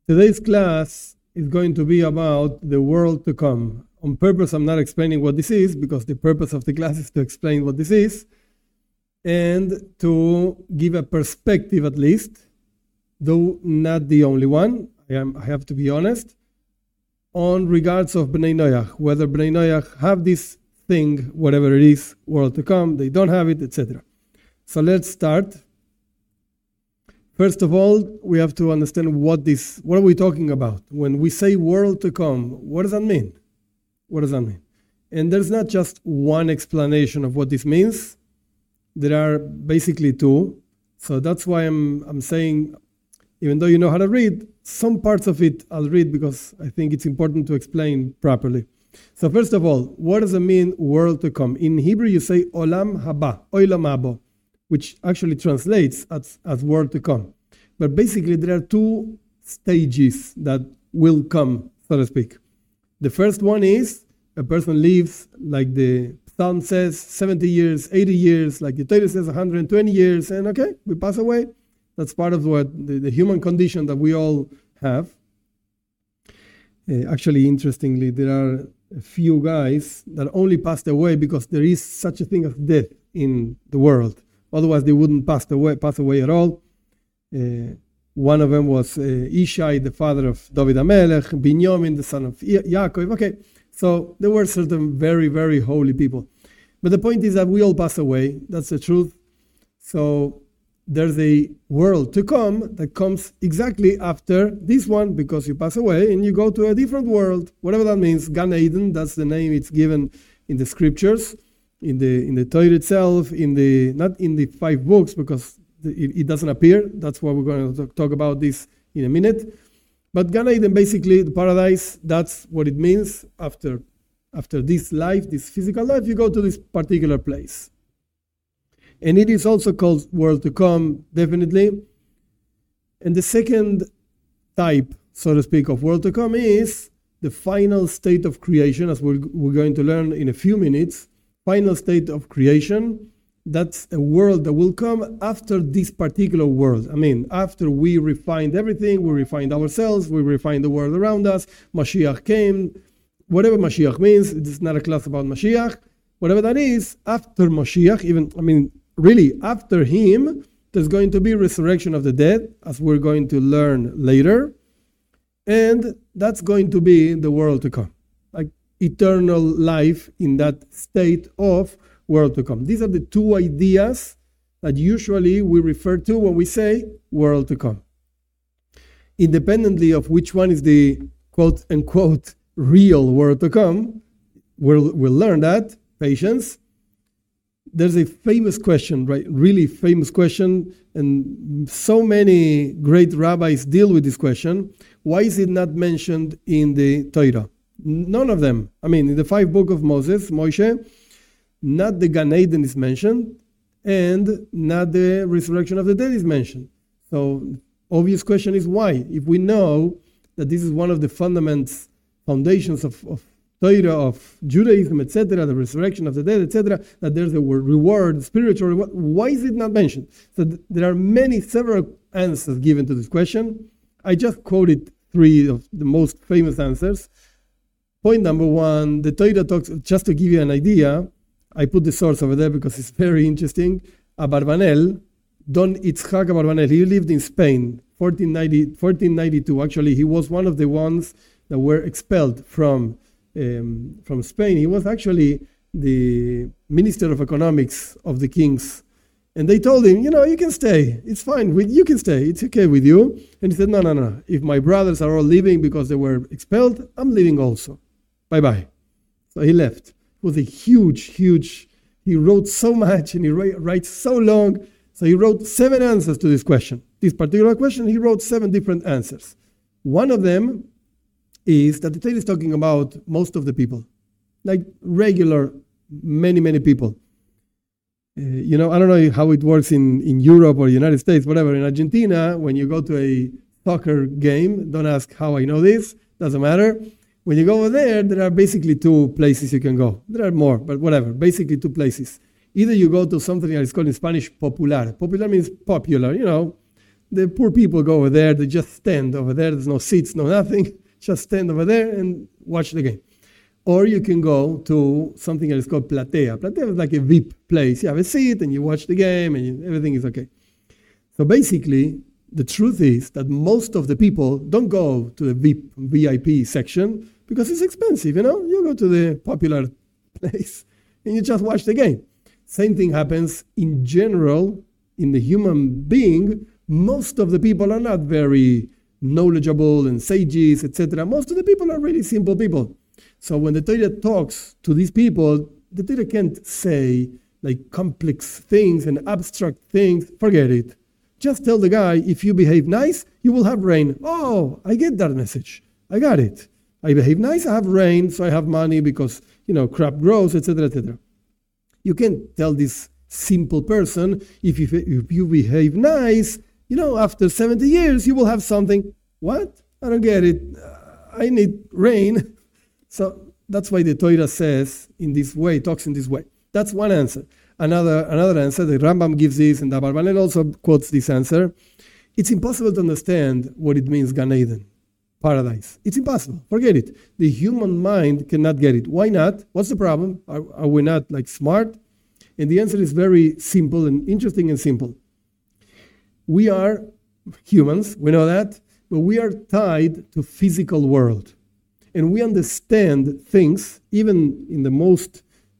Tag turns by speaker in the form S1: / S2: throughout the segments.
S1: Today's class is going to be about the world to come. On purpose, I'm not explaining what this is because the purpose of the class is to explain what this is and to give a perspective at least, though not the only one, I have to be honest, on regards of Bnei Noach, whether Bnei Noach have this thing, whatever it is, world to come, they don't have it, etc. So let's start. First of all, we have to understand what are we talking about? When we say world to come, what does that mean? What does that mean? And there's not just one explanation of what this means. There are basically two. So that's why I'm saying, even though you know how to read, some parts of it I'll read because I think it's important to explain properly. So first of all, what does it mean, world to come? In Hebrew, you say olam haba, olam haba, which actually translates as world to come. But basically, there are two stages that will come, so to speak. The first one is a person lives, like the Psalm says, 70 years, 80 years, like the Torah says, 120 years, and okay, we pass away. That's part of what the human condition that we all have. Actually, interestingly, there are a few guys that only passed away because there is such a thing as death in the world. Otherwise, they wouldn't pass away at all. One of them was Ishai, the father of David HaMelech, Binyamin, the son of Yaakov. Okay, so there were certain very, very holy people. But the point is that we all pass away. That's the truth. So there's a world to come that comes exactly after this one because you pass away and you go to a different world, whatever that means. Gan Eden, that's the name it's given in the scriptures, in the Torah itself, not in the 5 books because it doesn't appear. That's why we're going to talk about this in a minute. But Gan Eden, basically, the paradise, that's what it means. After this life, this physical life, you go to this particular place. And it is also called world to come, definitely. And the second type, so to speak, of world to come is the final state of creation, as we're going to learn in a few minutes. Final state of creation. That's a world that will come after this particular world. I mean, after we refined everything, we refined ourselves, we refined the world around us, Mashiach came, whatever Mashiach means, it's not a class about Mashiach, whatever that is, after Mashiach, really, after him, there's going to be resurrection of the dead, as we're going to learn later, and that's going to be the world to come, like eternal life in that state of world to come. These are the two ideas that usually we refer to when we say world to come. Independently of which one is the quote-unquote real world to come, we'll learn that, patience. There's a famous question, right? Really famous question, and so many great rabbis deal with this question. Why is it not mentioned in the Torah? None of them. In the 5 books of Moshe, not the Gan Eden is mentioned, and not the resurrection of the dead is mentioned. So, obvious question is why? If we know that this is one of the foundations of Torah, of Judaism, etc., the resurrection of the dead, etc., that there's a reward, spiritual reward, why is it not mentioned? So there are several answers given to this question. I just quoted 3 of the most famous answers. Point number 1, the Torah talks, just to give you an idea, I put the source over there because it's very interesting. Abarbanel, Don Itzhak Abarbanel, he lived in Spain, 1492. Actually, he was one of the ones that were expelled from Spain. He was actually the Minister of Economics of the kings. And they told him, you can stay. It's fine. You can stay. It's okay with you. And he said, no. If my brothers are all leaving because they were expelled, I'm leaving also. Bye-bye. So he left. It was a huge, he wrote so much and he writes so long. So he wrote 7 answers to this question. This particular question, he wrote 7 different answers. One of them is that the Torah is talking about most of the people, like regular, many people. I don't know how it works in Europe or United States, whatever. In Argentina, when you go to a soccer game, don't ask how I know this, doesn't matter. When you go over there are basically 2 places you can go. There are more, but whatever, basically 2 places. Either you go to something that is called in Spanish popular. Popular means popular, the poor people go over there, they just stand over there, there's no seats, no nothing, just stand over there and watch the game. Or you can go to something that is called platea. Platea is like a VIP place. You have a seat and you watch the game and everything is okay. So basically, the truth is that most of the people don't go to the VIP section because it's expensive, You go to the popular place and you just watch the game. Same thing happens in general in the human being. Most of the people are not very knowledgeable and sages, etc. Most of the people are really simple people. So when the Torah talks to these people, the Torah can't say like complex things and abstract things. Forget it. Just tell the guy, if you behave nice, you will have rain. Oh, I get that message. I got it. I behave nice, I have rain, so I have money because, crop grows, etc., etc. You can't tell this simple person, if you behave nice, after 70 years, you will have something. What? I don't get it. I need rain. So that's why the Torah says in this way, talks in this way. That's one answer. Another answer, the Rambam gives this, and the Abarbanel also quotes this answer. It's impossible to understand what it means, Gan Eden, paradise. It's impossible. Forget it. The human mind cannot get it. Why not? What's the problem? Are we not smart? And the answer is very simple and interesting and simple. We are humans, we know that, but we are tied to physical world. And we understand things, even in the most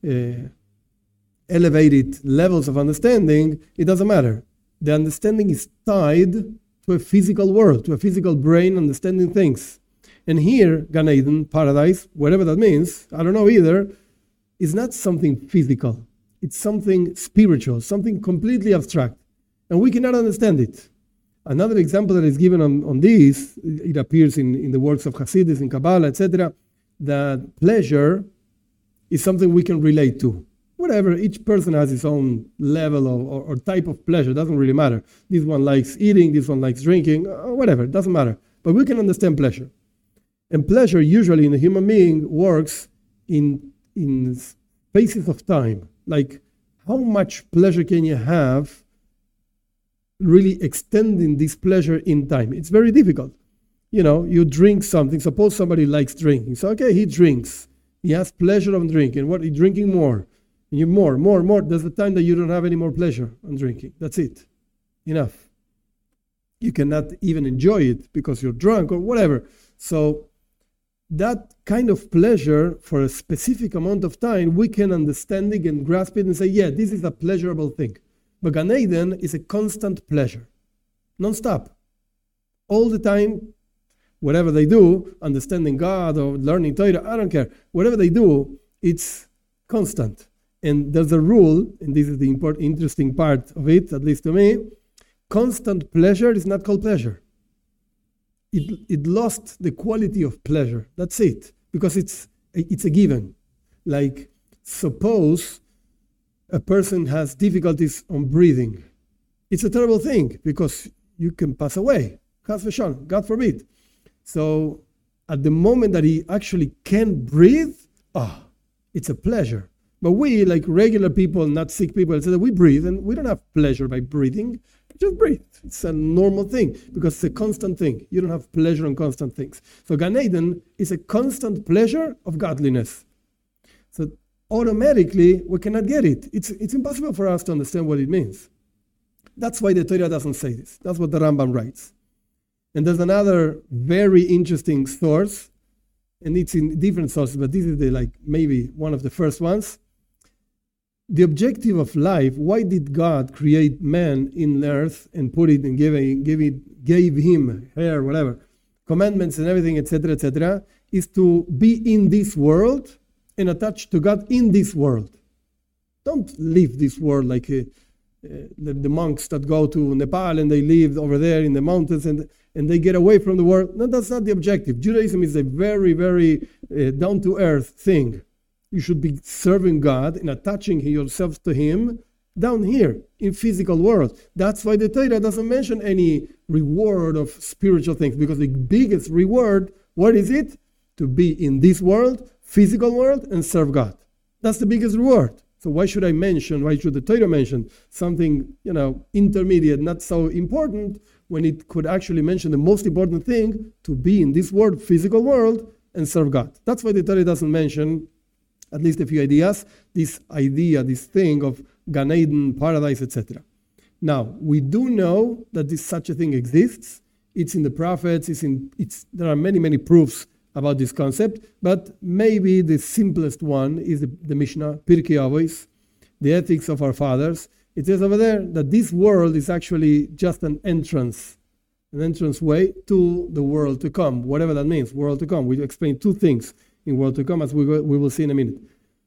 S1: elevated levels of understanding, it doesn't matter. The understanding is tied to a physical world, to a physical brain understanding things. And here, Gan Eden, paradise, whatever that means, I don't know either, is not something physical. It's something spiritual, something completely abstract. And we cannot understand it. Another example that is given on this, it appears in the works of Hasidus, in Kabbalah, etc., that pleasure is something we can relate to. Whatever, each person has his own level or type of pleasure, doesn't really matter. This one likes eating, this one likes drinking, whatever, it doesn't matter. But we can understand pleasure. And pleasure usually in a human being works in spaces of time. Like how much pleasure can you have really extending this pleasure in time? It's very difficult. You drink something. Suppose somebody likes drinking. So, okay, he drinks. He has pleasure of drinking. What? He's drinking more. And you more. There's the time that you don't have any more pleasure on drinking. That's it. Enough. You cannot even enjoy it because you're drunk or whatever. So that kind of pleasure for a specific amount of time, we can understand it and grasp it and say, yeah, this is a pleasurable thing. But Gan Eden is a constant pleasure, non-stop, all the time. Whatever they do, understanding God or learning Torah, I don't care. Whatever they do, it's constant. And there's a rule, and this is the interesting part of it, at least to me, constant pleasure is not called pleasure. It lost the quality of pleasure. That's it. Because it's a given. Like, suppose a person has difficulties on breathing. It's a terrible thing because you can pass away. God forbid. So at the moment that he actually can breathe, it's a pleasure. But we, like regular people, not sick people, etc., we breathe and we don't have pleasure by breathing. Just breathe. It's a normal thing because it's a constant thing. You don't have pleasure on constant things. So Gan Eden is a constant pleasure of godliness. So automatically, we cannot get it. It's impossible for us to understand what it means. That's why the Torah doesn't say this. That's what the Rambam writes. And there's another very interesting source, and it's in different sources, but this is maybe one of the first ones. The objective of life, why did God create man in earth and put it and gave him hair, whatever, commandments and everything, etc., is to be in this world and attached to God in this world. Don't leave this world like the monks that go to Nepal and they live over there in the mountains and they get away from the world. No, that's not the objective. Judaism is a very, very down-to-earth thing. You should be serving God and attaching yourselves to Him down here in physical world. That's why the Torah doesn't mention any reward of spiritual things, because the biggest reward, what is it? To be in this world, physical world, and serve God. That's the biggest reward. So why should the Torah mention something, intermediate, not so important, when it could actually mention the most important thing, to be in this world, physical world, and serve God? That's why the Torah doesn't mention, at least a few ideas, this thing of Gan Eden, paradise, etc. Now, we do know that such a thing exists. It's in the prophets, there are many, many proofs about this concept, but maybe the simplest one is the Mishnah, Pirkei Avos, the ethics of our fathers. It says over there that this world is actually just an entrance way to the world to come, whatever that means, world to come. We explain two things in world to come, as we will see in a minute.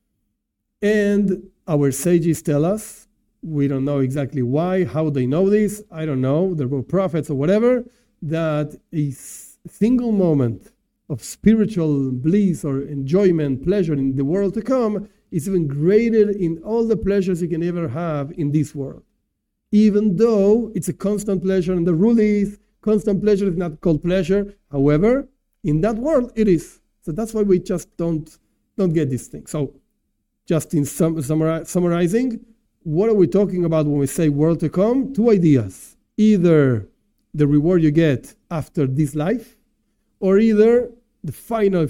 S1: And our sages tell us, we don't know exactly why, how they know this, I don't know, there were prophets or whatever, that a single moment of spiritual bliss or enjoyment, pleasure in the world to come is even greater in all the pleasures you can ever have in this world. Even though it's a constant pleasure, and the rule is constant pleasure is not called pleasure. However, in that world it is. So that's why we just don't get this thing. So just in summarizing, what are we talking about when we say world to come? Two ideas. Either the reward you get after this life, or either the final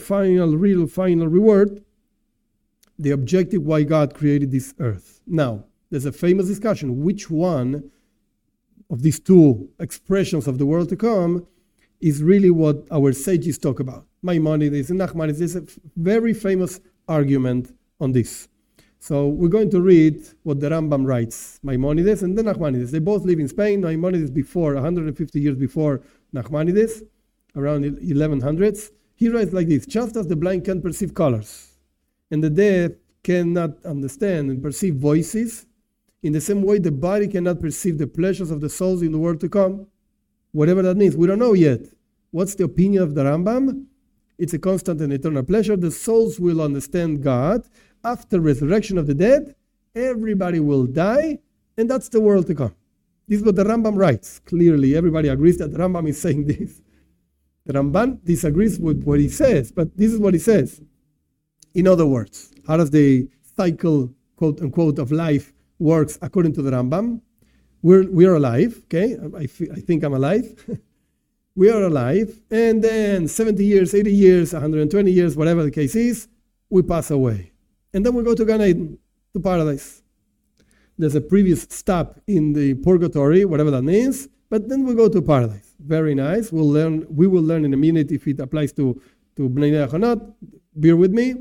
S1: reward, the objective why God created this earth. Now, there's a famous discussion. Which one of these two expressions of the world to come is really what our sages talk about? Maimonides and Nachmanides. There's a very famous argument on this. So we're going to read what the Rambam writes, Maimonides and then Nachmanides. They both live in Spain. Maimonides before, 150 years before Nachmanides, around 1100s. He writes like this: just as the blind can perceive colors, and the deaf cannot understand and perceive voices, in the same way the body cannot perceive the pleasures of the souls in the world to come. Whatever that means, we don't know yet. What's the opinion of the Rambam? It's a constant and eternal pleasure. The souls will understand God. After resurrection of the dead, everybody will die, and that's the world to come. This is what the Rambam writes. Clearly, everybody agrees that the Rambam is saying this. The Ramban disagrees with what he says, but this is what he says. In other words, how does the cycle, quote unquote, of life works according to the Rambam? We are alive, okay? I think I'm alive. We are alive, and then 70 years, 80 years, 120 years, whatever the case is, we pass away. And then we go to Gan Eden, to paradise. There's a previous stop in the purgatory, whatever that means, but then we go to paradise. Very nice. We will learn in a minute if it applies to Bnei Noach or not. Bear with me.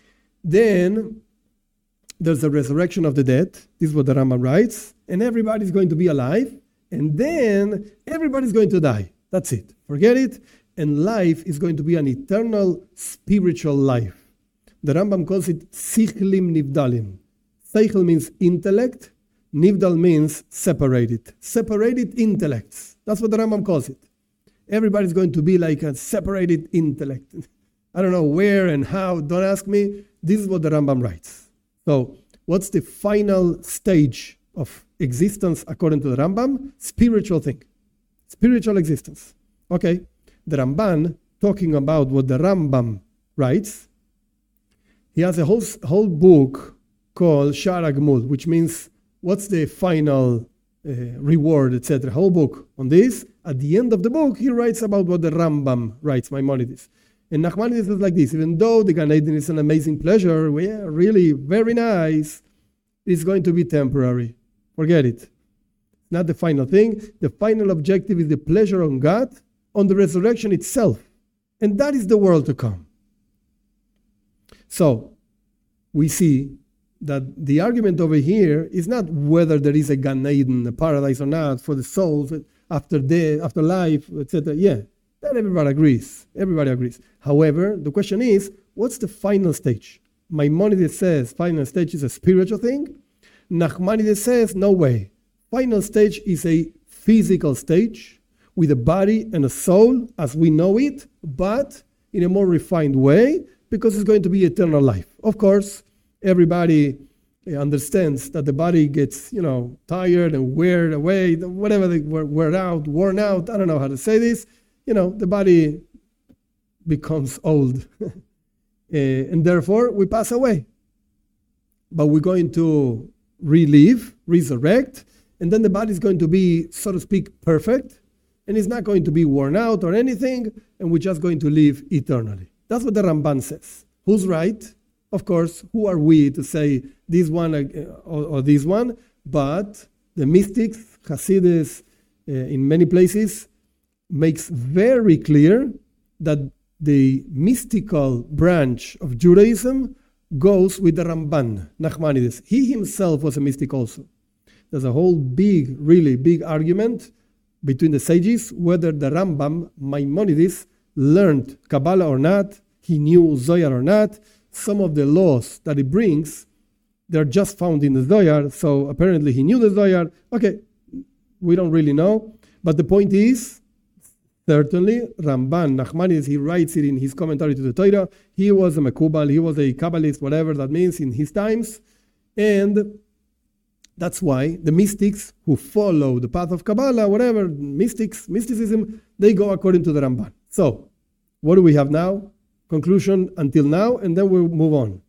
S1: Then there's the resurrection of the dead. This is what the Rambam writes. And everybody's going to be alive. And then everybody's going to die. That's it. Forget it. And life is going to be an eternal spiritual life. The Rambam calls it Sichlim Nivdalim. Seichel means intellect. Nivdal means separated. Separated intellects. That's what the Rambam calls it. Everybody's going to be like a separated intellect. I don't know where and how. Don't ask me. This is what the Rambam writes. So what's the final stage of existence according to the Rambam? Spiritual thing. Spiritual existence. Okay. The Ramban, talking about what the Rambam writes, he has a whole book called Sha'ar HaGemul, which means what's the final reward, etc. Whole book on this. At the end of the book, he writes about what the Rambam writes, Maimonides. And Nachmanides is like this: even though the Gan Eden is an amazing pleasure, really very nice, it's going to be temporary. Forget it. Not the final thing. The final objective is the pleasure on God, on the resurrection itself. And that is the world to come. So, we see that the argument over here is not whether there is a Gan Eden, a paradise or not, for the souls after death, after life, etc. Yeah, that everybody agrees. Everybody agrees. However, the question is, what's the final stage? Maimonides says final stage is a spiritual thing. Nachmanides says, no way. Final stage is a physical stage with a body and a soul as we know it, but in a more refined way, because it's going to be eternal life. Of course, everybody understands that the body gets, tired and wear away, whatever they worn out. I don't know how to say this. The body becomes old. And therefore, we pass away. but we're going to relive, resurrect, and then the body is going to be, so to speak, perfect, and it's not going to be worn out or anything, and we're just going to live eternally. That's what the Ramban says. Who's right? Of course, who are we to say this one or this one? But the mystics, Hasidus, in many places, makes very clear that the mystical branch of Judaism goes with the Ramban, Nachmanides. He himself was a mystic also. There's a whole really big argument between the sages whether the Rambam, Maimonides, learned Kabbalah or not, he knew Zohar or not. Some of the laws that he brings, they're just found in the Zohar, so apparently he knew the Zohar. Okay, we don't really know, but the point is, certainly, Ramban, Nachmanides, he writes it in his commentary to the Torah. He was a Mekubal, he was a Kabbalist, whatever that means in his times. And that's why the mystics who follow the path of Kabbalah, whatever, mysticism, they go according to the Ramban. So, what do we have now? Conclusion until now, and then we'll move on.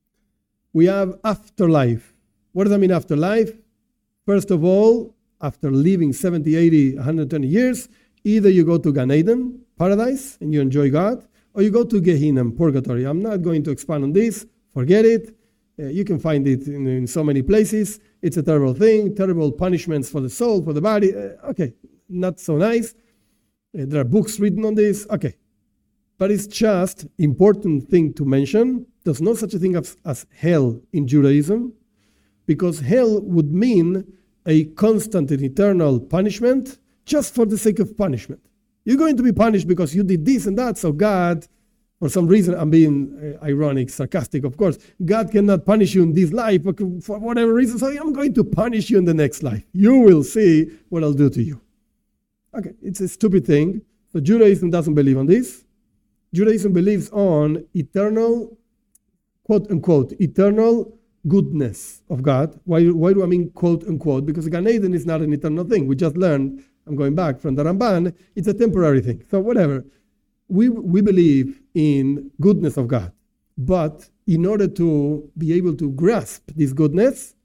S1: We have afterlife. What does that mean, afterlife? First of all, after living 70, 80, 120 years, either you go to Gan Eden, paradise, and you enjoy God, or you go to Gehinnom, purgatory. I'm not going to expand on this. Forget it. You can find it in so many places. It's a terrible thing, terrible punishments for the soul, for the body. Okay, not so nice. There are books written on this. Okay. But it's just important thing to mention. There's no such a thing as hell in Judaism, because hell would mean a constant and eternal punishment just for the sake of punishment. You're going to be punished because you did this and that, so God, for some reason, I'm being ironic, sarcastic, of course, God cannot punish you in this life for whatever reason, so I'm going to punish you in the next life. You will see what I'll do to you. Okay, it's a stupid thing. So Judaism doesn't believe on this. Judaism believes on eternal, quote unquote, eternal goodness of God. Why do I mean quote unquote? Because Gan Eden is not an eternal thing. We just learned, I'm going back from the Ramban, it's a temporary thing. So whatever. We believe in goodness of God. But in order to be able to grasp this goodness,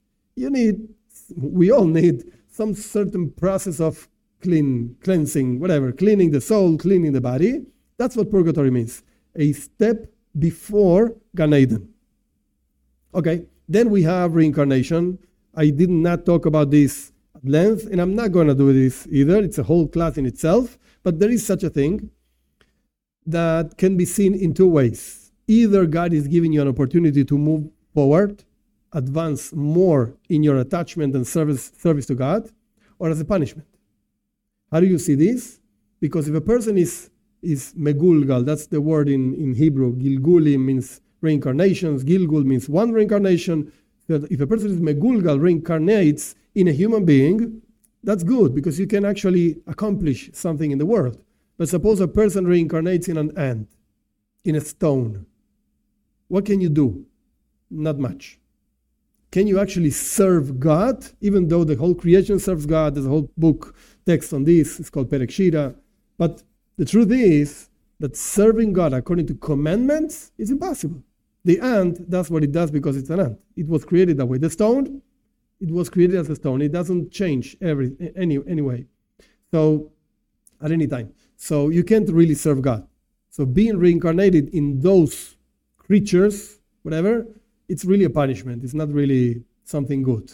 S1: we all need some certain process of cleansing, whatever, cleaning the soul, cleaning the body. That's what purgatory means. A step before Gan Eden. Okay, then we have reincarnation. I did not talk about this at length, and I'm not going to do this either. It's a whole class in itself. But there is such a thing that can be seen in two ways. Either God is giving you an opportunity to move forward, advance more in your attachment and service to God, or as a punishment. How do you see this? Because if a person is megulgal, that's the word in Hebrew. Gilgulim means reincarnations. Gilgul means one reincarnation. So if a person is megulgal, reincarnates in a human being, that's good because you can actually accomplish something in the world. But suppose a person reincarnates in an ant, in a stone. What can you do? Not much. Can you actually serve God, even though the whole creation serves God? There's a whole book text on this. It's called Perek Shira. But the truth is that serving God according to commandments is impossible. The ant does what it does because it's an ant. It was created that way. The stone, it was created as a stone. It doesn't change anyway. So, at any time. So you can't really serve God. So being reincarnated in those creatures, whatever, it's really a punishment. It's not really something good.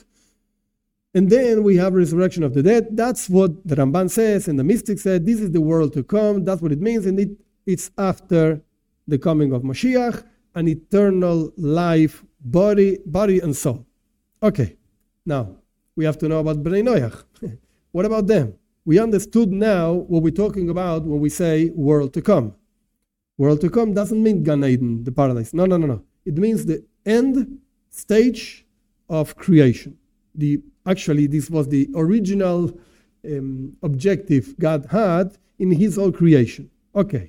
S1: And then we have resurrection of the dead. That's what the Ramban says, and the mystics said, this is the world to come. That's what it means, and it's after the coming of Mashiach, an eternal life, body and soul. Okay, now we have to know about Bnei Noach. What about them? We understood now what we're talking about when we say world to come. World to come doesn't mean Gan Eden, the paradise. No. It means the end stage of creation. Actually, this was the original objective God had in his whole creation. Okay,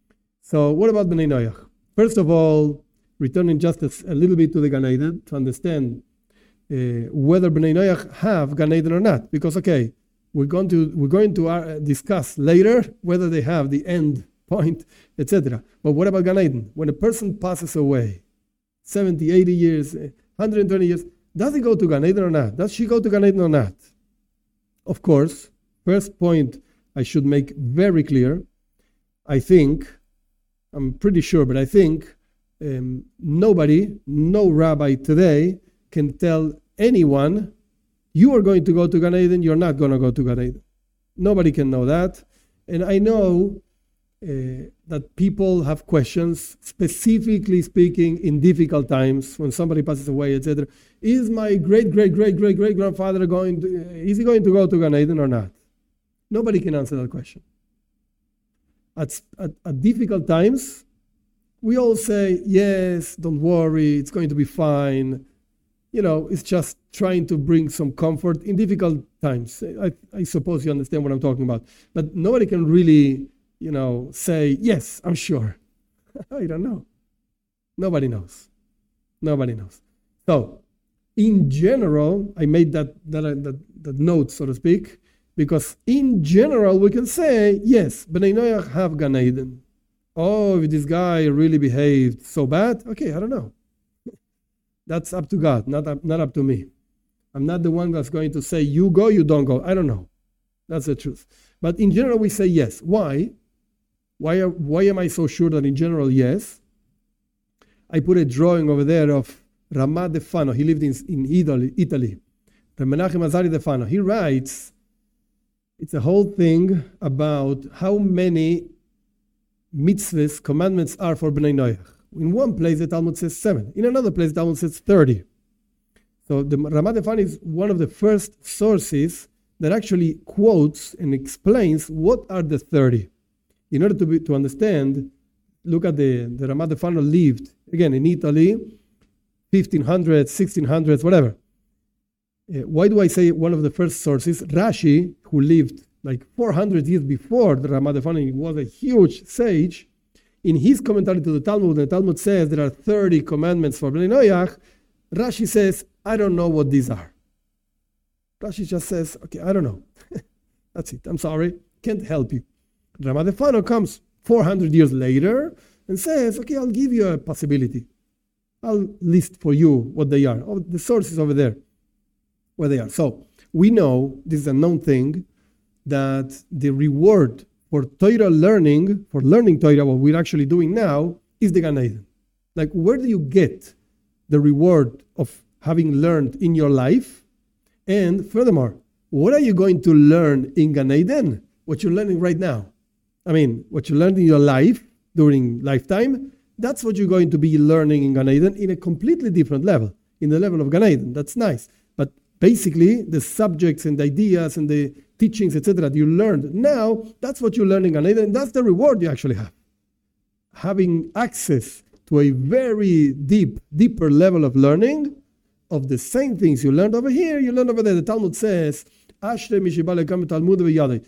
S1: so what about Bnei Noach? First of all, returning just a little bit to the Gan Eden to understand whether Bnei Noach have Gan Eden or not. Because, okay, we're going to discuss later whether they have the end point, etc. But what about Gan Eden? When a person passes away, 70, 80 years, 120 years. Does he go to Gan Eden or not? Does she go to Gan Eden or not? Of course, first point I should make very clear. I think, I'm pretty sure, but I think nobody, no rabbi today can tell anyone, you are going to go to Gan Eden, you're not going to go to Gan Eden. Nobody can know that. And I know that people have questions, specifically speaking in difficult times, when somebody passes away, etc. Is my great-great-great-great-great-grandfather is he going to go to Gan Eden or not? Nobody can answer that question. At difficult times, we all say, yes, don't worry, it's going to be fine. It's just trying to bring some comfort in difficult times. I suppose you understand what I'm talking about. But nobody can really, say, yes, I'm sure. I don't know. Nobody knows. Nobody knows. So, in general, I made that note, so to speak, because in general, we can say, yes, Bnei Noach have Gan Eden. Oh, if this guy really behaved so bad, okay, I don't know. That's up to God, not up to me. I'm not the one that's going to say, you go, you don't go. I don't know. That's the truth. But in general, we say yes. Why? Why am I so sure that in general, yes? I put a drawing over there of Ramah de Fano. He lived in Italy. Menachem Azari de Fano. He writes, it's a whole thing about how many mitzvahs, commandments are for Bnei Noach. In one place, the Talmud says 7. In another place, the Talmud says 30. So the Ramah de Fano is one of the first sources that actually quotes and explains what are the 30. In order to understand, look at the Ramah de Fano lived, again, in Italy, 1500s, 1600s, whatever. Why do I say one of the first sources? Rashi, who lived like 400 years before the Ramah de Fano, was a huge sage. In his commentary to the Talmud says there are 30 commandments for Bnei Noach. Rashi says, I don't know what these are. Rashi just says, okay, I don't know. That's it. I'm sorry. Can't help you. Ramah de Fano comes 400 years later and says, okay, I'll give you a possibility. I'll list for you what they are. Oh, the source is over there, where they are. So we know, this is a known thing, that the reward for Torah learning, for learning Torah, what we're actually doing now, is the Gan Eden. Like, where do you get the reward of having learned in your life? And furthermore, what are you going to learn in Gan Eden? What you're learning right now. I mean, what you learned in your life during lifetime, that's what you're going to be learning in Gan Eden in a completely different level, in the level of Gan Eden. That's nice. But basically, the subjects and the ideas and the teachings, etc., that you learned now, that's what you're learning in Gan Eden. That's the reward you actually have. Having access to a very deeper level of learning of the same things you learned over here, you learned over there. The Talmud says, Ashrei mishibale kam Talmud v'yadei.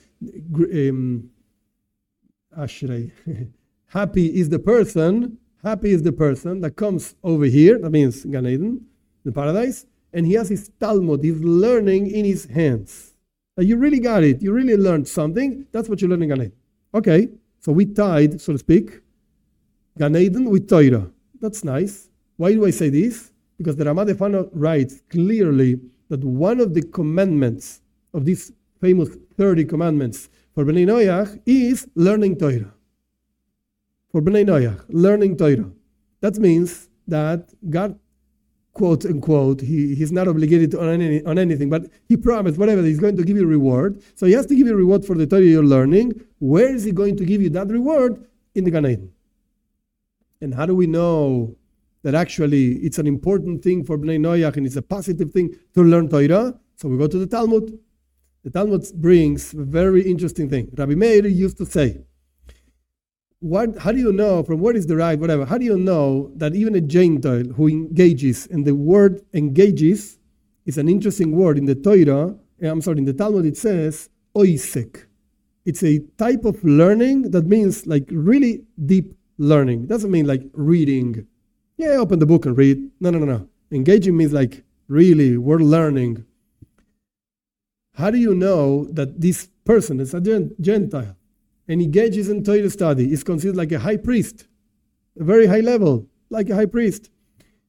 S1: Ashrei. Happy is the person that comes over here, that means Gan Eden, the paradise, and he has his Talmud, he's learning in his hands. Now you really got it, you really learned something, that's what you're learning in Gan Eden. Okay, so we tied, so to speak, Gan Eden with Torah. That's nice. Why do I say this? Because the Ramah de Fano writes clearly that one of the commandments of these famous 30 commandments for Bnei Noach is learning Torah. For Bnei Noach, learning Torah. That means that God, quote unquote, he's not obligated on anything, but he promised whatever, he's going to give you a reward. So he has to give you a reward for the Torah you're learning. Where is he going to give you that reward? In the Gan Eden. And how do we know that actually it's an important thing for Bnei Noach and it's a positive thing to learn Torah? So we go to the Talmud. The Talmud brings a very interesting thing. Rabbi Meir used to say, how do you know, from what is derived, whatever, how do you know that even a Gentile who engages, and the word engages is an interesting word in the Torah, in the Talmud it says, oisek. It's a type of learning that means like really deep learning. It doesn't mean like reading. Yeah, open the book and read. No. Engaging means like really, we're learning. How do you know that this person is a Gentile and engages in Torah study is considered like a high priest, a very high level, like a high priest?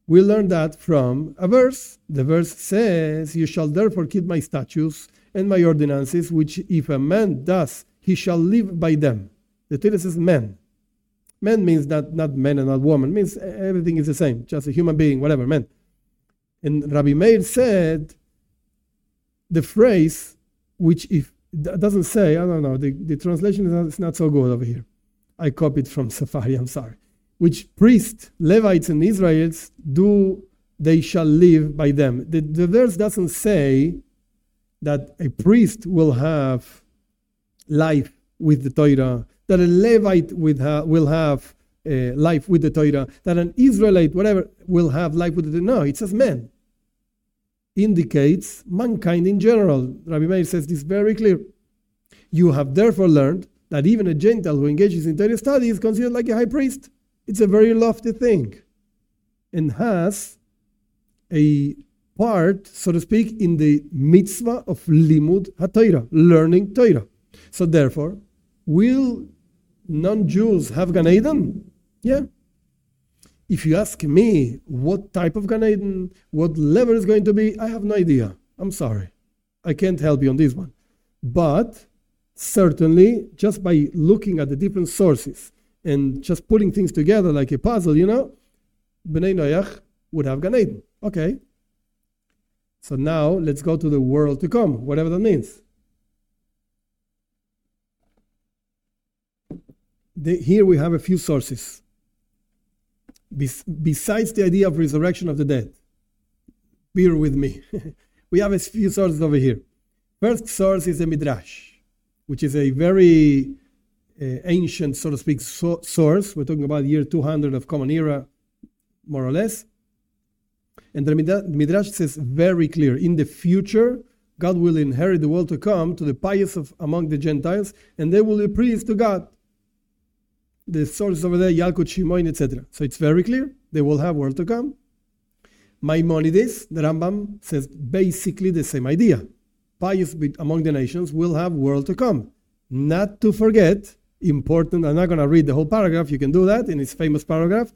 S1: We learn that from a verse. The verse says, "You shall therefore keep my statutes and my ordinances, which if a man does, he shall live by them." The Torah says man. Man means not man and not woman. It means everything is the same, just a human being, whatever, man. And Rabbi Meir said the phrase, which if doesn't say, I don't know, the translation is not so good over here. I copied from Safari, I'm sorry. Which priests, Levites, and Israelites do, they shall live by them. The verse doesn't say that a priest will have life with the Torah, that a Levite will have life with the Torah, that an Israelite, whatever, will have life with the Torah. No, it says man. Indicates mankind in general. Rabbi Meir says this very clear. You have therefore learned that even a Gentile who engages in Torah study is considered like a high priest. It's a very lofty thing and has a part, so to speak, in the mitzvah of limud haTorah, learning Torah. So therefore, will non-Jews have Gan Eden? Yeah. If you ask me what type of Gan Eden, what level is going to be, I have no idea. I'm sorry. I can't help you on this one. But certainly, just by looking at the different sources and just putting things together like a puzzle, Bnei Noach would have Gan Eden. Okay. So now let's go to the world to come, whatever that means. Here we have a few sources. Besides the idea of resurrection of the dead, bear with me. We have a few sources over here. First source is the Midrash, which is a very ancient, so to speak, source. We're talking about year 200 of Common Era, more or less. And the Midrash says very clear, in the future, God will inherit the world to come to the pious among the Gentiles, and they will be priests to God. The sources over there, Yalkut, Shimoin, etc. So it's very clear, they will have world to come. Maimonides, the Rambam, says basically the same idea. Pious among the nations will have world to come. Not to forget, important, I'm not going to read the whole paragraph, you can do that in his famous paragraph.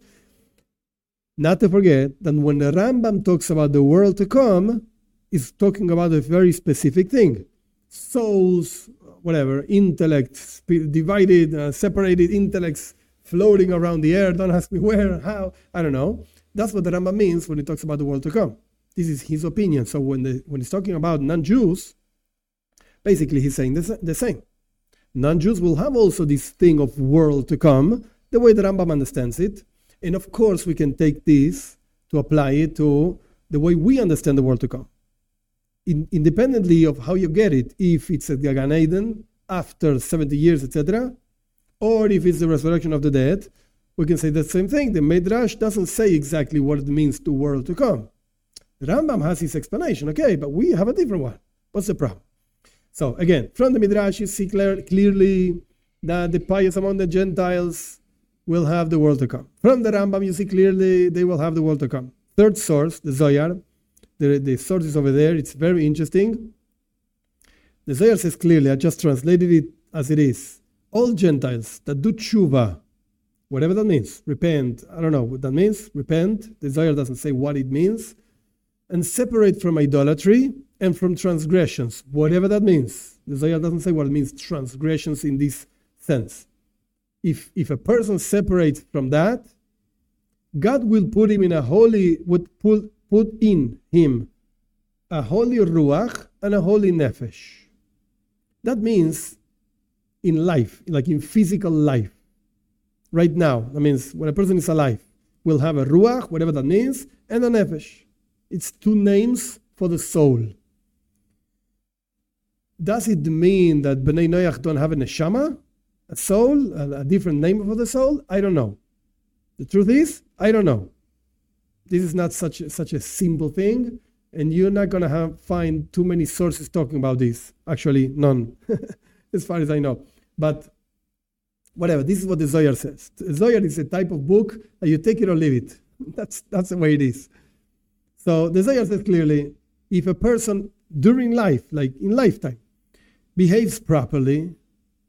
S1: Not to forget that when the Rambam talks about the world to come, he's talking about a very specific thing. Souls, whatever, intellect, divided, separated intellects floating around the air. Don't ask me where, how, I don't know. That's what the Rambam means when he talks about the world to come. This is his opinion. So when he's talking about non-Jews, basically he's saying the same. Non-Jews will have also this thing of world to come, the way the Rambam understands it. And of course we can take this to apply it to the way we understand the world to come. Independently of how you get it, if it's a Gan Eden after 70 years, etc., or if it's the resurrection of the dead, we can say the same thing. The Midrash doesn't say exactly what it means to world to come. The Rambam has his explanation, okay, but we have a different one. What's the problem? So again, from the Midrash, you see clearly that the pious among the Gentiles will have the world to come. From the Rambam, you see clearly they will have the world to come. Third source, the Zohar. The sources over there, it's very interesting. The Zohar says clearly, I just translated it as it is. All Gentiles that do tshuva, whatever that means, repent, I don't know what that means, repent, the Zohar doesn't say what it means, and separate from idolatry and from transgressions, whatever that means. The Zohar doesn't say what it means, transgressions in this sense. If a person separates from that, God will put him in a holy, put in him a holy ruach and a holy nefesh. That means in life, like in physical life, right now, that means when a person is alive, will have a ruach, whatever that means, and a nefesh. It's two names for the soul. Does it mean that Bnei Noach don't have a neshama, a soul, a different name for the soul? I don't know. The truth is, I don't know. This is not such a simple thing, and you're not going to find too many sources talking about this. Actually, none, as far as I know. But whatever, this is what the Zohar says. The Zohar is a type of book that you take it or leave it. That's the way it is. So the Zohar says clearly, if a person during life, like in lifetime, behaves properly,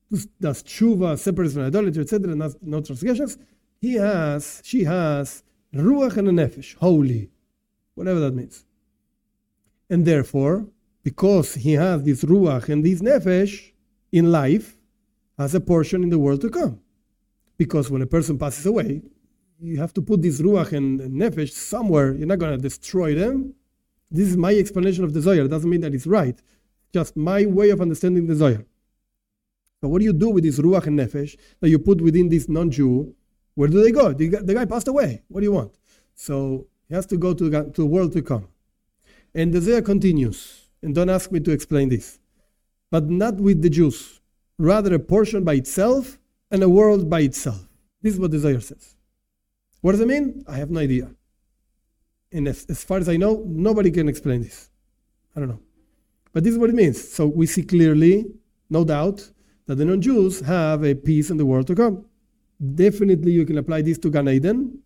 S1: does tshuva, separates from idolatry, etc., no transgressions, she has Ruach and a nefesh, holy, whatever that means. And therefore, because he has this ruach and this nefesh in life, has a portion in the world to come. Because when a person passes away, you have to put this ruach and nefesh somewhere. You're not going to destroy them. This is my explanation of the Zohar. It doesn't mean that it's right. Just my way of understanding the Zohar. So what do you do with this ruach and nefesh that you put within this non-Jew? Where do they go? The guy passed away. What do you want? So he has to go to the world to come. And the Zohar continues. And don't ask me to explain this. But not with the Jews. Rather a portion by itself and a world by itself. This is what the Zohar says. What does it mean? I have no idea. And as far as I know, nobody can explain this. I don't know. But this is what it means. So we see clearly, no doubt, that the non-Jews have a piece in the world to come. Definitely you can apply this to Gan Eden.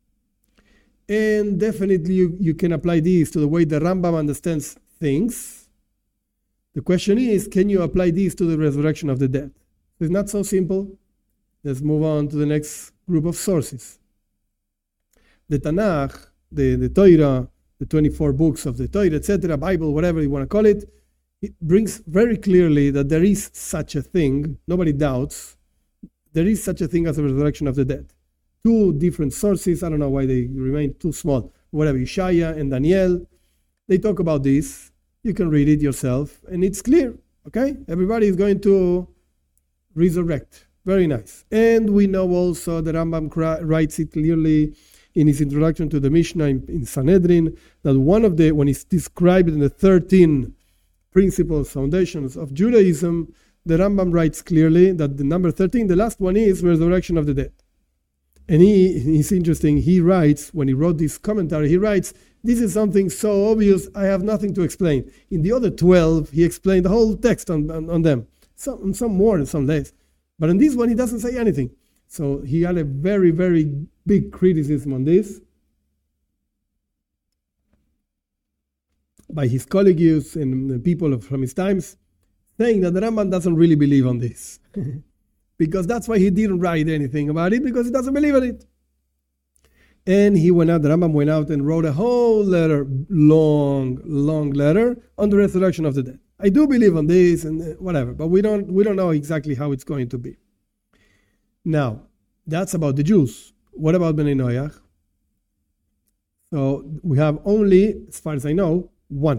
S1: And definitely you can apply this to the way the Rambam understands things. The question is, can you apply this to the resurrection of the dead? It's not so simple. Let's move on to the next group of sources. The Tanakh, the Torah, the 24 books of the Torah, etc., Bible, whatever you want to call it, it brings very clearly that there is such a thing, nobody doubts, there is such a thing as a resurrection of the dead. Two different sources, I don't know why they remain too small, whatever, Yeshaya and Daniel, they talk about this. You can read it yourself, and it's clear, okay? Everybody is going to resurrect. Very nice. And we know also the Rambam writes it clearly in his introduction to the Mishnah in Sanhedrin, that when he's described in the 13 principles, foundations of Judaism, the Rambam writes clearly that the number 13, the last one, is resurrection of the dead. And he's interesting, he writes, when he wrote this commentary, he writes, this is something so obvious, I have nothing to explain. In the other 12, he explained the whole text on them. Some more and some less. But in this one, he doesn't say anything. So he had a very, very big criticism on this by his colleagues and the people from his times, saying that the Rambam doesn't really believe on this. Because that's why he didn't write anything about it, because he doesn't believe in it. And the Rambam went out and wrote a whole letter, long letter on the resurrection of the dead. I do believe on this and whatever, but we don't know exactly how it's going to be. Now, that's about the Jews. What about Bnei Noach? So we have only, as far as I know,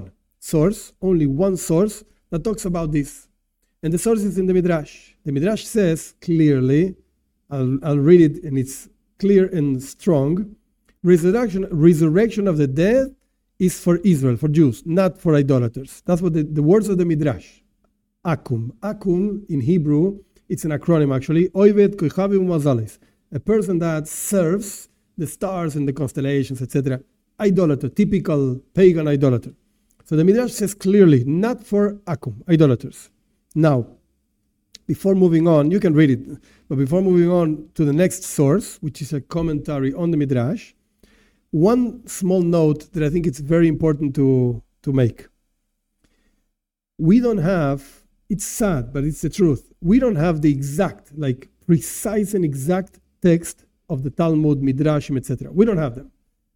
S1: only one source that talks about this. And the source is in the Midrash. The Midrash says clearly, I'll read it, and it's clear and strong, resurrection of the dead is for Israel, for Jews, not for idolaters. That's what the words of the Midrash. Akum. Akum in Hebrew, it's an acronym actually. Oived Koichavim Mazalis. A person that serves the stars and the constellations, etc. Idolater, typical pagan idolater. So the Midrash says clearly, not for Akum, idolaters. Now, before moving on, you can read it, but before moving on to the next source, which is a commentary on the Midrash, one small note that I think it's very important to make. We don't have, it's sad, but it's the truth. We don't have the exact, precise and exact text of the Talmud, Midrashim, etc. We don't have them.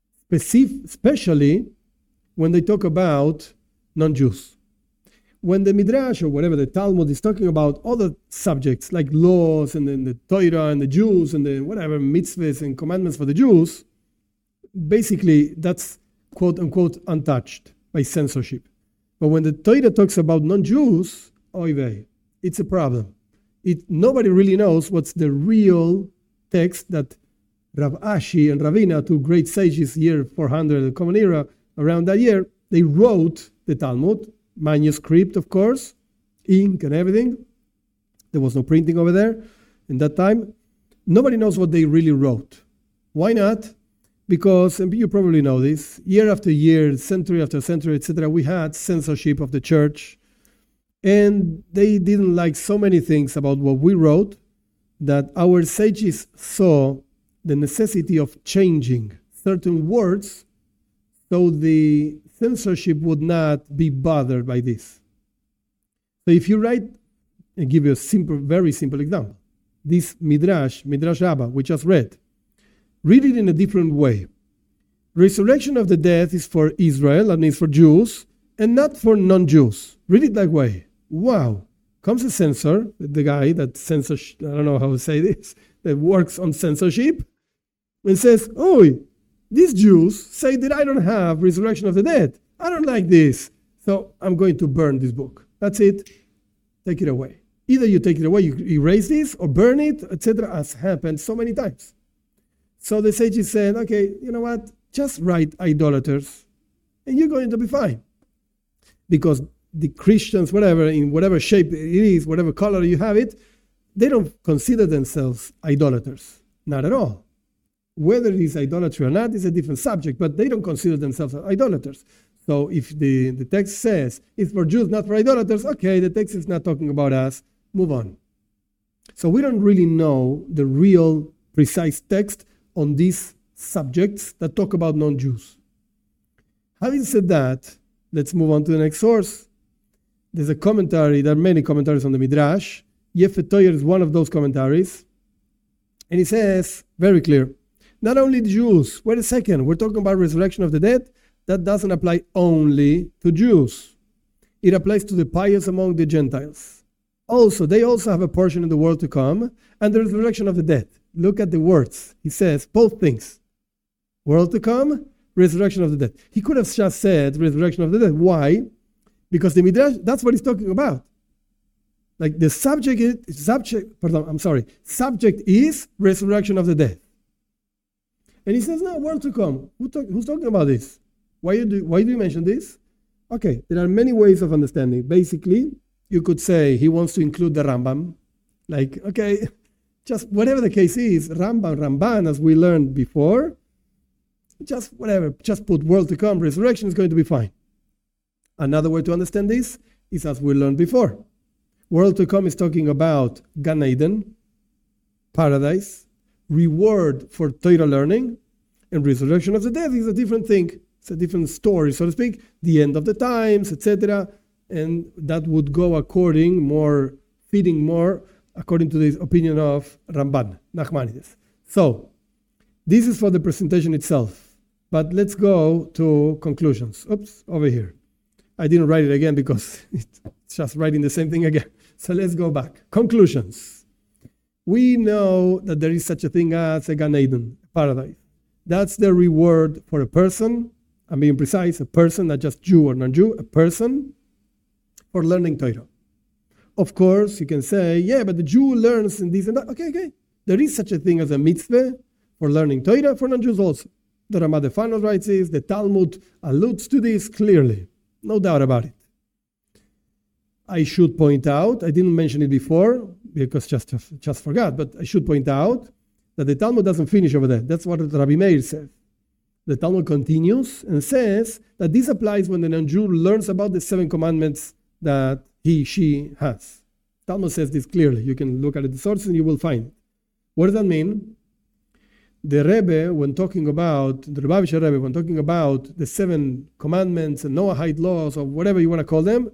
S1: Especially when they talk about non-Jews. When the Midrash or whatever, the Talmud is talking about other subjects like laws and then the Torah and the Jews and the whatever mitzvahs and commandments for the Jews, basically that's quote unquote untouched by censorship. But when the Torah talks about non-Jews, oy vey, it's a problem. Nobody really knows what's the real text that Rav Ashi and Ravina, two great sages, year 400, the Common Era, around that year, they wrote the Talmud, manuscript, of course, ink and everything. There was no printing over there in that time. Nobody knows what they really wrote. Why not? Because, and you probably know this, year after year, century after century, etc., we had censorship of the church, and they didn't like so many things about what we wrote that our sages saw the necessity of changing certain words so the censorship would not be bothered by this. So if you write, and give you a very simple example, this Midrash Rabbah, we just read it in a different way. resurrection of the dead is for Israel, that means for Jews, and not for non-Jews. Read it that way. Wow. Comes a censor, the guy that censors, I don't know how to say this, that works on censorship, and says, oh, these Jews say that I don't have resurrection of the dead. I don't like this. So I'm going to burn this book. That's it. Take it away. Either you take it away, you erase this, or burn it, etc., as happened so many times. So the sages said, okay, you know what? Just write idolaters, and you're going to be fine. Because the Christians, whatever, in whatever shape it is, whatever color you have it, they don't consider themselves idolaters. Not at all. Whether it is idolatry or not is a different subject, but they don't consider themselves idolaters. So if the text says it's for Jews, not for idolaters, okay, the text is not talking about us, move on. So we don't really know the real precise text on these subjects that talk about non-Jews. Having said that, let's move on to the next source. There's a commentary, there are many commentaries on the Midrash. Yefet Toyer is one of those commentaries. And he says, very clear, not only the Jews, wait a second, we're talking about resurrection of the dead. That doesn't apply only to Jews. It applies to the pious among the Gentiles. Also, they also have a portion in the world to come, and the resurrection of the dead. Look at the words. He says both things. World to come, resurrection of the dead. He could have just said resurrection of the dead. Why? Because the Midrash, that's what he's talking about. Like the subject is resurrection of the dead. And he says, no, world to come. Who's talking about this? Why do you mention this? Okay, there are many ways of understanding. Basically, you could say he wants to include the Rambam. Like, okay, just whatever the case is, Ramban, as we learned before, just whatever, just put world to come, resurrection is going to be fine. Another way to understand this is as we learned before. World to come is talking about Gan Eden, paradise, reward for Torah learning, and resurrection of the dead is a different thing. It's a different story, so to speak, the end of the times, etc. And that would go fitting more according to the opinion of Ramban, Nachmanides. So, this is for the presentation itself. But let's go to conclusions. Oops, over here. I didn't write it again because it's just writing the same thing again. So let's go back. Conclusions. We know that there is such a thing as a Gan Eden, paradise. That's the reward for a person. I'm being precise, a person, not just Jew or non-Jew, a person for learning Torah. Of course, you can say, yeah, but the Jew learns in this and that. Okay. There is such a thing as a mitzvah for learning Torah for non-Jews also. The Ramah Defanos writes this, the Talmud alludes to this clearly. No doubt about it. I should point out, I didn't mention it before because just forgot, but I should point out that the Talmud doesn't finish over there. That's what Rabbi Meir says. The Talmud continues and says that this applies when the non-Jew learns about the 7 commandments that she has. Talmud says this clearly. You can look at the sources and you will find it. What does that mean? The Rebbe, when talking about, the Lubavitcher Rebbe, when talking about the 7 commandments and Noahide laws or whatever you want to call them,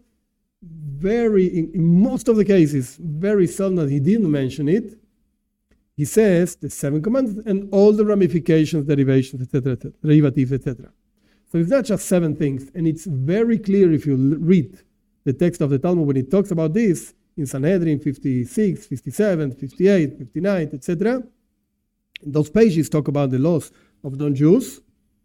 S1: in most of the cases, very seldom that he didn't mention it. He says the 7 commandments and all the ramifications, derivations, etc., derivatives, etc. So it's not just 7 things. And it's very clear if you read the text of the Talmud when it talks about this in Sanhedrin 56, 57, 58, 59, etc. Those pages talk about the laws of non-Jews,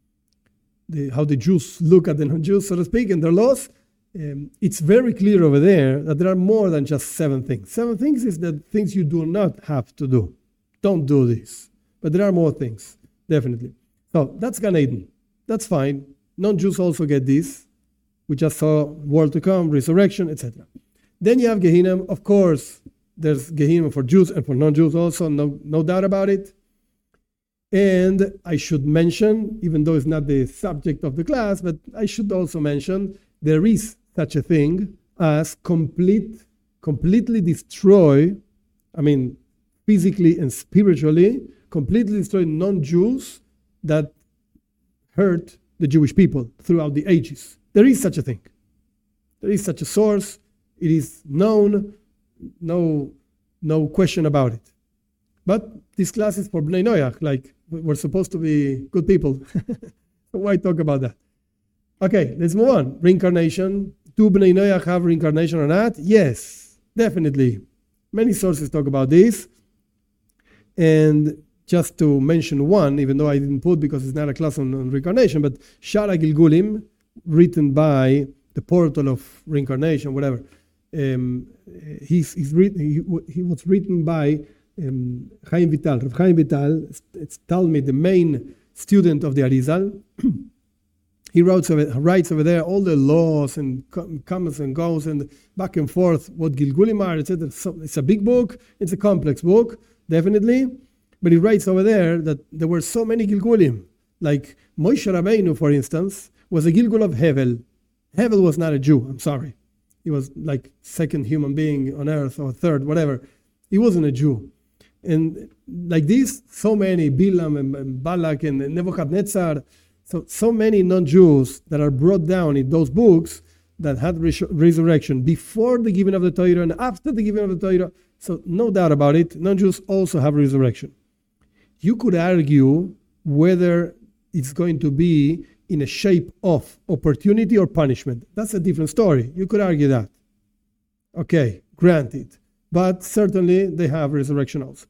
S1: how the Jews look at the non-Jews, so to speak, and their laws. It's very clear over there that there are more than just 7 things. 7 things is the things you do not have to do. Don't do this. But there are more things, definitely. So that's Gan Eden. That's fine. Non-Jews also get this. We just saw world to come, resurrection, etc. Then you have Gehinnom. Of course, there's Gehinnom for Jews and for non-Jews also, no doubt about it. And I should mention, even though it's not the subject of the class, but I should also mention there is such a thing as completely destroy, physically and spiritually, completely destroy non-Jews that hurt the Jewish people throughout the ages. There is such a thing. There is such a source. It is known, no question about it. But this class is for Bnei Noach, like we're supposed to be good people. Why talk about that? Okay, let's move on. Reincarnation. Do Bnei Noach have reincarnation or not? Yes, definitely. Many sources talk about this. And just to mention one, even though I didn't put because it's not a class on reincarnation, but Shara Gilgulim, written by the Portal of Reincarnation, whatever. He was written by Chaim Vital. Rav Chaim Vital, it's Talmid, the main student of the Arizal. He writes over there all the laws and comes and goes and back and forth, what Gilgulim are, etc. So it's a big book, it's a complex book, definitely. But he writes over there that there were so many Gilgulim. Like Moshe Rabbeinu, for instance, was a Gilgul of Hevel. Hevel was not a Jew, I'm sorry. He was like second human being on earth or third, whatever. He wasn't a Jew. And like this, so many, Bilam and Balak and Nebuchadnezzar, so many non-Jews that are brought down in those books that had resurrection before the giving of the Torah and after the giving of the Torah. So no doubt about it, non-Jews also have resurrection. You could argue whether it's going to be in a shape of opportunity or punishment. That's a different story. You could argue that. Okay, granted. But certainly they have resurrection also.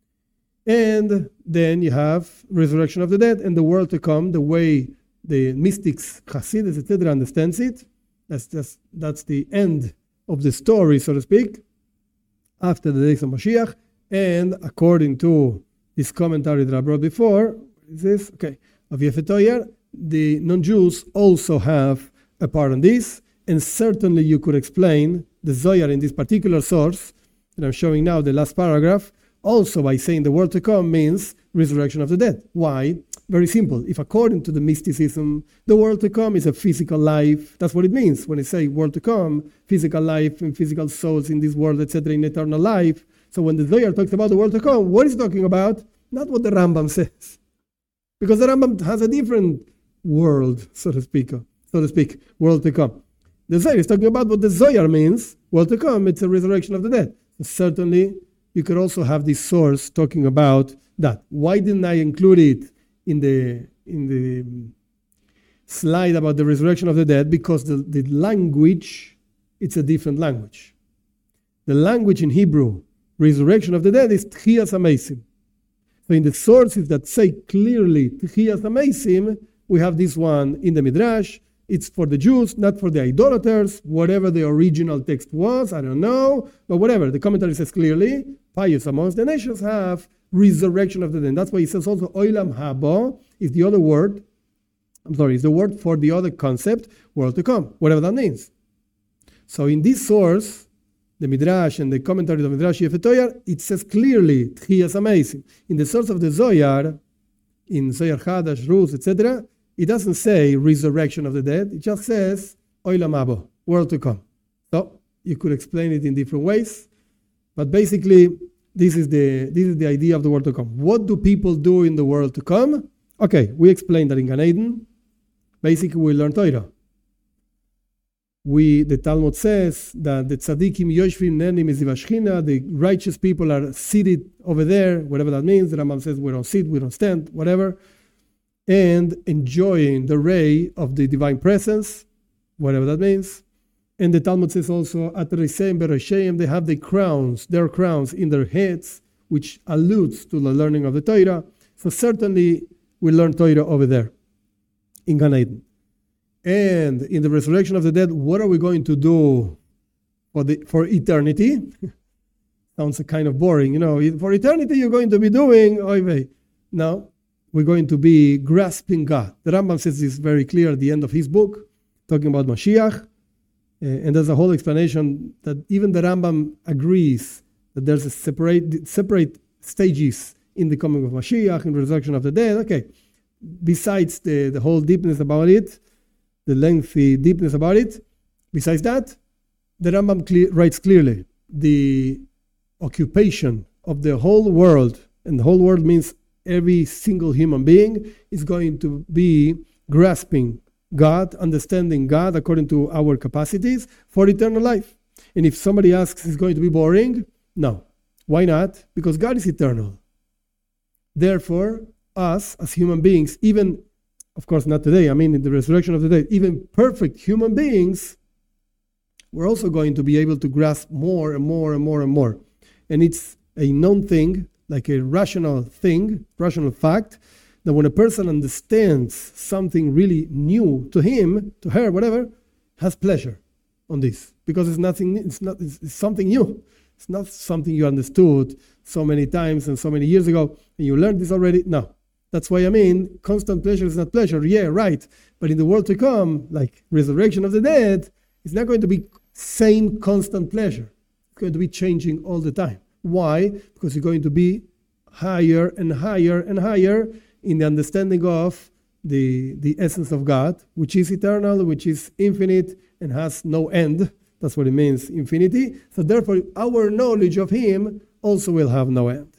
S1: And then you have resurrection of the dead and the world to come, the way the mystics, Hasidus, etc., understands it. That's the end of the story, so to speak, after the days of Mashiach. And according to this commentary that I brought before, is this? Okay, of Yefet Toyer, the non-Jews also have a part in this. And certainly you could explain the Zohar in this particular source that I'm showing now, the last paragraph, also by saying the world to come means resurrection of the dead. Why? Very simple. If according to the mysticism, the world to come is a physical life, that's what it means when they say world to come, physical life and physical souls in this world, etc., in eternal life. So when the Zohar talks about the world to come, what is he talking about? Not what the Rambam says. Because the Rambam has a different world, so to speak, world to come. The Zohar is talking about what the Zohar means, world to come, it's a resurrection of the dead. Certainly, you could also have this source talking about that. Why didn't I include it in the slide about the resurrection of the dead? Because the language, it's a different language. The language in Hebrew, resurrection of the dead, is Tchiyas HaMeisim. So in the sources that say clearly Tchiyas HaMeisim, we have this one in the Midrash. It's for the Jews, not for the idolaters, whatever the original text was, I don't know, but whatever. The commentary says clearly, pious amongst the nations have resurrection of the dead. That's why he says also, Oilam Haba is the other word, is the word for the other concept, world to come, whatever that means. So in this source, the Midrash and the commentary of the Midrash Yefet Toyer, it says clearly, Tchiyas HaMeisim. In the source of the Zohar, in Zohar Chadash, Rus, etc., it doesn't say resurrection of the dead. It just says Oilam Haba, world to come. So you could explain it in different ways, but basically this is the idea of the world to come. What do people do in the world to come? Okay, we explained that in Gan Eden, basically we learn Torah. The Talmud says that the tzaddikim yoshvim nenim mizivashchina, the righteous people are seated over there, whatever that means. The Rambam says we don't sit, we don't stand, whatever, and enjoying the ray of the divine presence, whatever that means. And the Talmud says also, they have their crowns in their heads, which alludes to the learning of the Torah. So certainly we learn Torah over there in Gan Eden. And in the resurrection of the dead, what are we going to do for eternity? Sounds kind of boring, For eternity, you're going to be doing oivei. No, we're going to be grasping God. The Rambam says this very clear at the end of his book, talking about Mashiach. And there's a whole explanation that even the Rambam agrees that there's a separate stages in the coming of Mashiach, in the resurrection of the dead. Okay, besides the whole deepness about it, the lengthy deepness about it, besides that, the Rambam writes clearly, the occupation of the whole world, and the whole world means every single human being, is going to be grasping God, understanding God according to our capacities for eternal life. And if somebody asks, is it going to be boring? No. Why not? Because God is eternal. Therefore, us as human beings, even of course not today, I mean in the resurrection of the dead, even perfect human beings, we're also going to be able to grasp more and more and more and more. And it's a known thing, like a rational thing, rational fact, that when a person understands something really new to him, to her, whatever, has pleasure on this. Because it's something new. It's not something you understood so many times and so many years ago, and you learned this already. No. That's why I mean, constant pleasure is not pleasure. Yeah, right. But in the world to come, like resurrection of the dead, it's not going to be same constant pleasure. It's going to be changing all the time. Why? Because you're going to be higher and higher and higher in the understanding of the essence of God, which is eternal, which is infinite, and has no end. That's what it means, infinity. So therefore, our knowledge of Him also will have no end.